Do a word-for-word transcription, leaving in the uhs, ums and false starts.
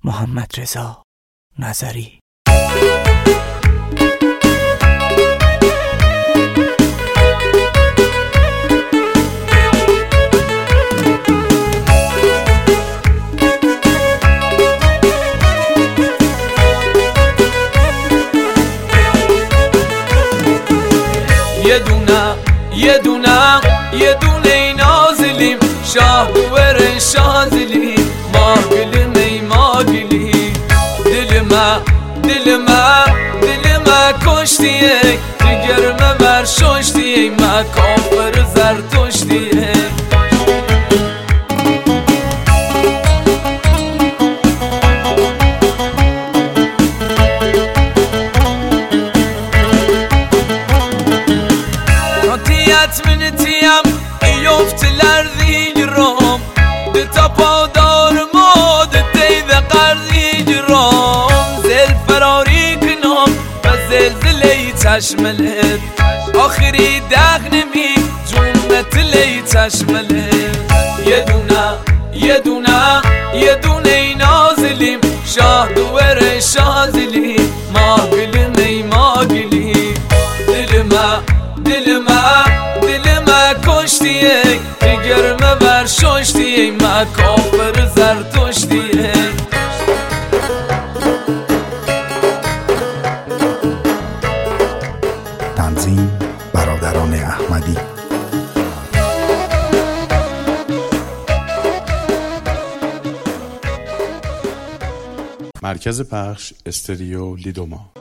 محمد رضا نظری. یه دونه یه دونه یه دونه نازلیم شاه بوره شازلیم ما گلیم ای ما گلی دل ما دل ما دل ما کشتیه دیگر مر ششتیه ما کافر زرتشتیه Minitiyem yoftiler diyorum de tapadar mod teyze qardiyorum zel ferari knom ve zelzeleyi taşmelet ahiri dagnemi cümletleyi taşmelet yeduna yeduna yedune nazilim şah duvere şazilim magilim ey magili dilime dilime کشتیه دیگر مبر ششتیه ما کافر زرتشتیه تنظیم برادران احمدی. مرکز پخش استریو لیدوما.